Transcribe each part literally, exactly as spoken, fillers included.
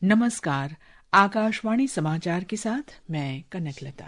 नमस्कार, आकाशवाणी समाचार के साथ मैं कनकलता।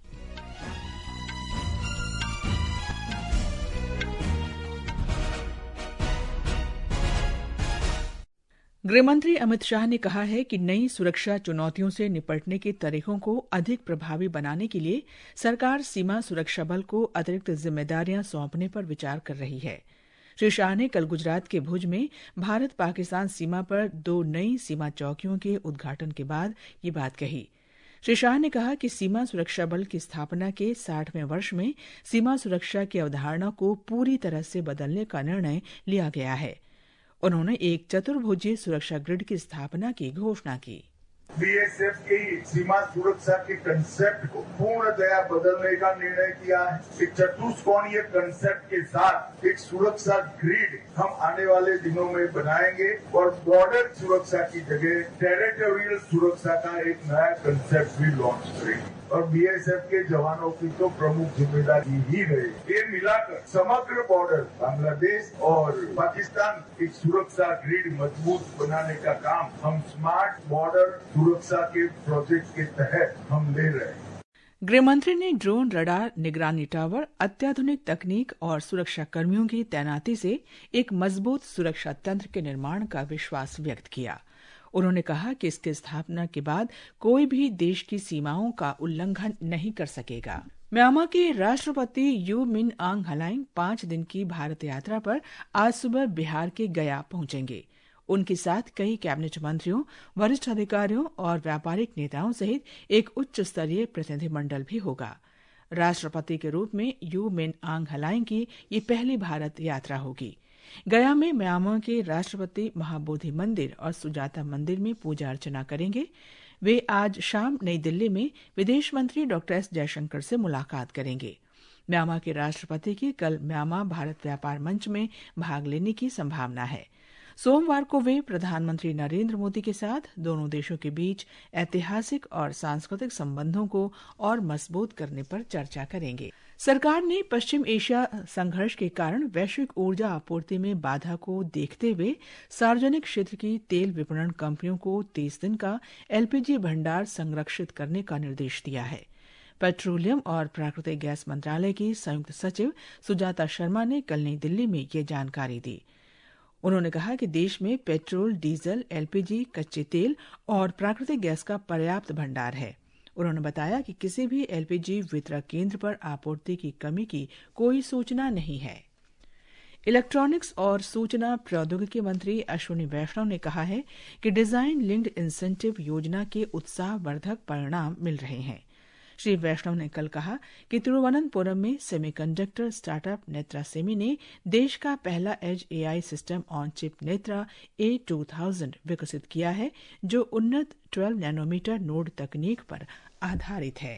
गृहमंत्री अमित शाह ने कहा है कि नई सुरक्षा चुनौतियों से निपटने के तरीकों को अधिक प्रभावी बनाने के लिए सरकार सीमा सुरक्षा बल को अतिरिक्त जिम्मेदारियां सौंपने पर विचार कर रही है। श्री शाह ने कल गुजरात के भुज में भारत पाकिस्तान सीमा पर दो नई सीमा चौकियों के उद्घाटन के बाद ये बात कही। श्री शाह ने कहा कि सीमा सुरक्षा बल की स्थापना के साठवें वर्ष में सीमा सुरक्षा की अवधारणा को पूरी तरह से बदलने का निर्णय लिया गया है। उन्होंने एक चतुर्भुजीय सुरक्षा ग्रिड की स्थापना की घोषणा की। बीएसएफ की सीमा सुरक्षा के कंसेप्ट को पूर्णतया बदलने का निर्णय किया है। एक चतुष्कोणीय कंसेप्ट के साथ एक सुरक्षा ग्रिड हम आने वाले दिनों में बनाएंगे और बॉर्डर सुरक्षा की जगह टेरिटोरियल सुरक्षा का एक नया कंसेप्ट भी लॉन्च करेंगे और बीएसएफ के जवानों की तो प्रमुख जिम्मेदारी ही रहेगी। ये मिलाकर समग्र बॉर्डर बांग्लादेश और पाकिस्तान की सुरक्षा ग्रिड मजबूत बनाने का काम हम स्मार्ट बॉर्डर सुरक्षा के प्रोजेक्ट के तहत हम ले रहे हैं। गृहमंत्री ने ड्रोन, रडार, निगरानी टावर, अत्याधुनिक तकनीक और सुरक्षा कर्मियों की तैनाती से एक मजबूत सुरक्षा तंत्र के निर्माण का विश्वास व्यक्त किया। उन्होंने कहा कि इसकी स्थापना के बाद कोई भी देश की सीमाओं का उल्लंघन नहीं कर सकेगा। म्यांमार के राष्ट्रपति यू मिन आंग हलाइंग पांच दिन की भारत यात्रा पर आज सुबह बिहार के गया पहुंचेंगे। उनके साथ कई कैबिनेट मंत्रियों, वरिष्ठ अधिकारियों और व्यापारिक नेताओं सहित एक उच्च स्तरीय प्रतिनिधिमंडल भी होगा। राष्ट्रपति के रूप में यू मिन आंग हलाइंग की ये पहली भारत यात्रा होगी। गया में म्यांमार के राष्ट्रपति महाबोधि मंदिर और सुजाता मंदिर में पूजा अर्चना करेंगे। वे आज शाम नई दिल्ली में विदेश मंत्री डॉक्टर एस जयशंकर से मुलाकात करेंगे। म्यांमार के राष्ट्रपति की कल म्यांमार भारत व्यापार मंच में भाग लेने की संभावना है। सोमवार को वे प्रधानमंत्री नरेंद्र मोदी के साथ दोनों देशों के बीच ऐतिहासिक और सांस्कृतिक संबंधों को और मजबूत करने पर चर्चा करेंगे। सरकार ने पश्चिम एशिया संघर्ष के कारण वैश्विक ऊर्जा आपूर्ति में बाधा को देखते हुए सार्वजनिक क्षेत्र की तेल विपणन कंपनियों को तीस दिन का एलपीजी भंडार संरक्षित करने का निर्देश दिया है। पेट्रोलियम और प्राकृतिक गैस मंत्रालय की संयुक्त सचिव सुजाता शर्मा ने कल नई दिल्ली में ये जानकारी दी। उन्होंने कहा कि देश में पेट्रोल, डीजल, एलपीजी, कच्चे तेल और प्राकृतिक गैस का पर्याप्त भंडार है। उन्होंने बताया कि किसी भी एलपीजी वितरक केंद्र पर आपूर्ति की कमी की कोई सूचना नहीं है। इलेक्ट्रॉनिक्स और सूचना प्रौद्योगिकी मंत्री अश्विनी वैष्णव ने कहा है कि डिजाइन लिंक्ड इंसेंटिव योजना के उत्साहवर्धक परिणाम मिल रहे हैं। श्री वैष्णव ने कल कहा कि तिरुवनंतपुरम में सेमीकंडक्टर स्टार्टअप नेत्रा सेमी ने देश का पहला edge AI system on chip Netra A two thousand विकसित किया है, जो उन्नत बारह नैनोमीटर नोड तकनीक पर आधारित है।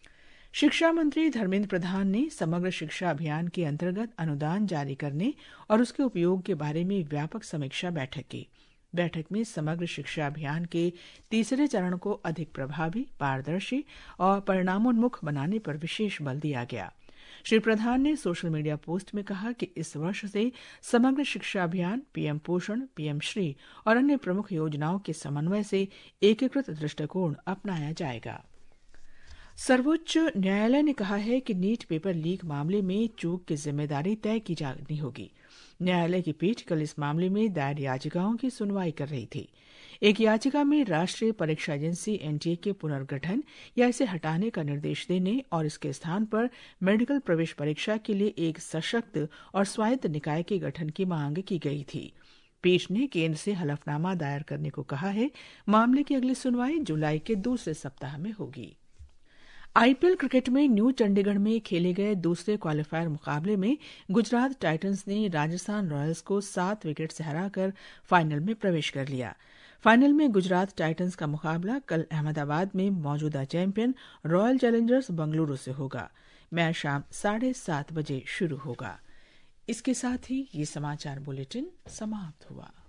शिक्षा मंत्री धर्मेंद्र प्रधान ने समग्र शिक्षा अभियान के अंतर्गत अनुदान जारी करने और उसके उपयोग के बारे में व्यापक समीक्षा बैठक की। बैठक में समग्र शिक्षा अभियान के तीसरे चरण को अधिक प्रभावी, पारदर्शी और परिणामोन्मुख बनाने पर विशेष बल दिया गया। श्री प्रधान ने सोशल मीडिया पोस्ट में कहा कि इस वर्ष से समग्र शिक्षा अभियान, पीएम पोषण, पीएम श्री और अन्य प्रमुख योजनाओं के समन्वय से एकीकृत दृष्टिकोण अपनाया जाएगा। सर्वोच्च न्यायालय ने कहा है कि नीट पेपर लीक मामले में चूक की जिम्मेदारी तय की जानी होगी। न्यायालय की पीठ कल इस मामले में दायर याचिकाओं की सुनवाई कर रही थी। एक याचिका में राष्ट्रीय परीक्षा एजेंसी एनटीए के पुनर्गठन या इसे हटाने का निर्देश देने और इसके स्थान पर मेडिकल प्रवेश परीक्षा के लिए एक सशक्त और स्वायत्त निकाय के गठन की मांग की गई थी। पीठ ने केंद्र से हलफनामा दायर करने को कहा है। मामले की अगली सुनवाई जुलाई के दूसरे सप्ताह में होगी। आईपीएल क्रिकेट में न्यू चंडीगढ़ में खेले गए दूसरे क्वालीफायर मुकाबले में गुजरात टाइटंस ने राजस्थान रॉयल्स को सात विकेट से हराकर फाइनल में प्रवेश कर लिया। फाइनल में गुजरात टाइटंस का मुकाबला कल अहमदाबाद में मौजूदा चैंपियन रॉयल चैलेंजर्स बंगलुरु से होगा। मैच शाम साढ़े सात बजे शुरू होगा। इसके साथ ही ये समाचार बुलेटिन समाप्त हुआ।